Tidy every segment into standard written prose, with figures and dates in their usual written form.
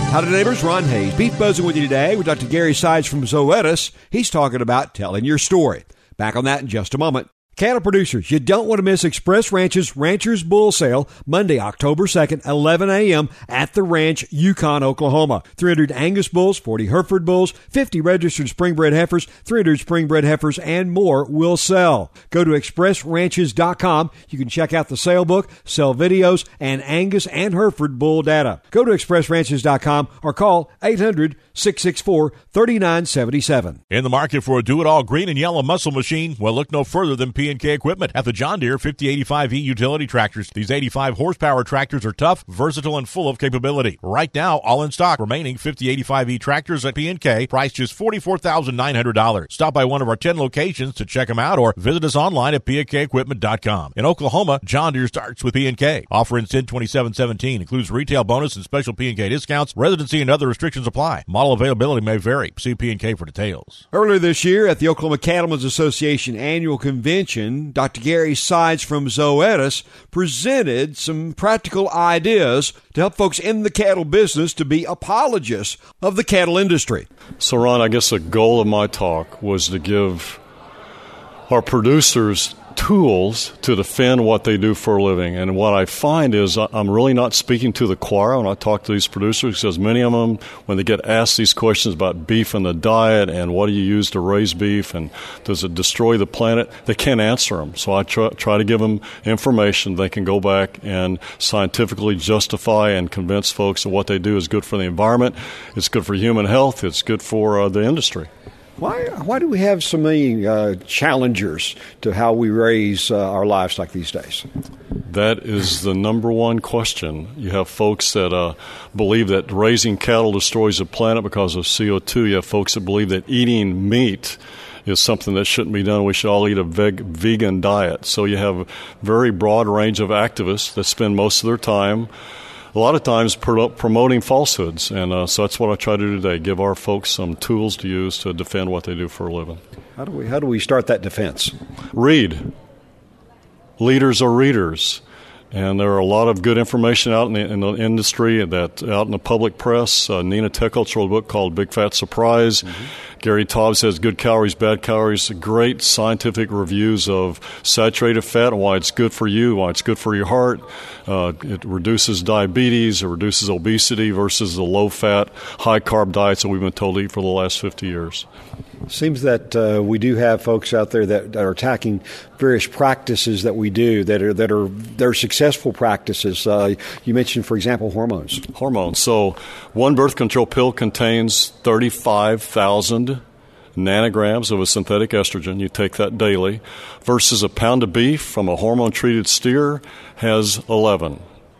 Howdy, neighbors. Ron Hayes. Beef Buzzing with you today with Dr. Gary Sides from Zoetis. He's talking about telling your story. Back on that in just a moment. Cattle producers, you don't want to miss Express Ranch's Ranchers Bull Sale, Monday, October 2nd, 11 a.m. at the ranch, Yukon, Oklahoma. 300 Angus bulls, 40 Hereford bulls, 50 registered spring-bred heifers, 300 spring-bred heifers, and more will sell. Go to expressranches.com. You can check out the sale book, sell videos, and Angus and Hereford bull data. Go to expressranches.com or call 800-664-3977. In the market for a do-it-all green and yellow muscle machine? Well, look no further than P&K Equipment at the John Deere 5085E utility tractors. These 85 horsepower tractors are tough, versatile, and full of capability. Right now, all in stock. Remaining 5085E tractors at P&K, priced just $44,900. Stop by one of our 10 locations to check them out or visit us online at pnkequipment.com. In Oklahoma, John Deere starts with P&K. Offer in SIN 2717 includes retail bonus and special P&K discounts. Residency and other restrictions apply. Model availability may vary. See P&K for details. Earlier this year at the Oklahoma Cattlemen's Association annual convention, Dr. Gary Sides from Zoetis presented some practical ideas to help folks in the cattle business to be apologists of the cattle industry. So, Ron, I guess the goal of my talk was to give our producers tools to defend what they do for a living. And what I find is I'm really not speaking to the choir when I talk to these producers, because many of them, when they get asked these questions about beef and the diet and what do you use to raise beef and does it destroy the planet, they can't answer them. So I try to give them information they can go back and scientifically justify and convince folks that what they do is good for the environment, it's good for human health, it's good for the industry. Why do we have so many challengers to how we raise our livestock these days? That is the number one question. You have folks that believe that raising cattle destroys the planet because of CO2. You have folks that believe that eating meat is something that shouldn't be done. We should all eat a vegan diet. So you have a very broad range of activists that spend most of their time a lot of times promoting falsehoods, and so that's what I try to do today, give our folks some tools to use to defend what they do for a living. How do we start that defense? Read. Leaders are readers. And there are a lot of good information out in the industry, that out in the public press. Nina Teicholz wrote a book called Big Fat Surprise. Mm-hmm. Gary Taubes has Good Calories, Bad Calories, great scientific reviews of saturated fat and why it's good for you, why it's good for your heart. It reduces diabetes, it reduces obesity versus the low-fat, high-carb diets that we've been told to eat for the last 50 years. It seems that we do have folks out there that are attacking various practices that we do that are successful practices. You mentioned, for example, hormones. Hormones. So one birth control pill contains 35,000 nanograms of a synthetic estrogen. You take that daily, versus a pound of beef from a hormone-treated steer has 11.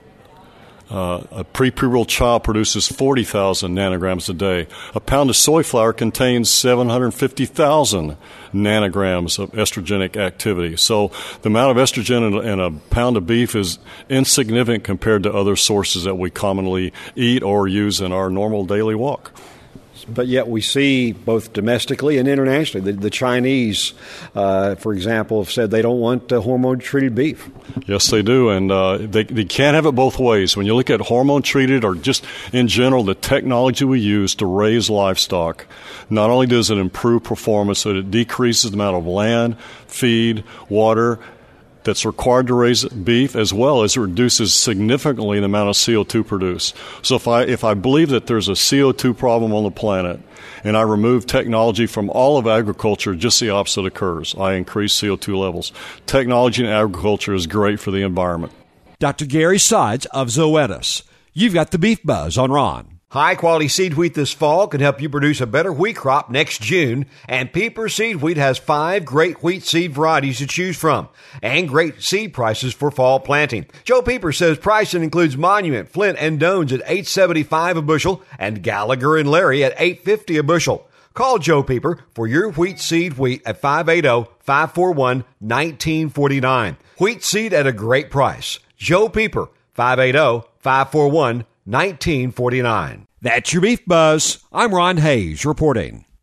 A pre-pubertal child produces 40,000 nanograms a day. A pound of soy flour contains 750,000 nanograms of estrogenic activity. So the amount of estrogen in a pound of beef is insignificant compared to other sources that we commonly eat or use in our normal daily walk. But yet we see both domestically and internationally, the Chinese, for example, have said they don't want hormone-treated beef. Yes, they do, and they can't have it both ways. When you look at hormone-treated or just in general, the technology we use to raise livestock, not only does it improve performance, but it decreases the amount of land, feed, water that's required to raise beef, as well as it reduces significantly the amount of CO2 produced. So if I believe that there's a CO2 problem on the planet and I remove technology from all of agriculture, just the opposite occurs. I increase CO2 levels. Technology in agriculture is great for the environment. Dr. Gary Sides of Zoetis. You've got the Beef Buzz on Ron. High-quality seed wheat this fall can help you produce a better wheat crop next June, and Pieper Seed Wheat has 5 great wheat seed varieties to choose from, and great seed prices for fall planting. Joe Pieper says pricing includes Monument, Flint, and Dones at $8.75 a bushel, and Gallagher and Larry at $8.50 a bushel. Call Joe Pieper for your wheat seed wheat at 580-541-1949. Wheat seed at a great price. Joe Pieper, 580-541-1949. That's your Beef Buzz. I'm Ron Hayes reporting.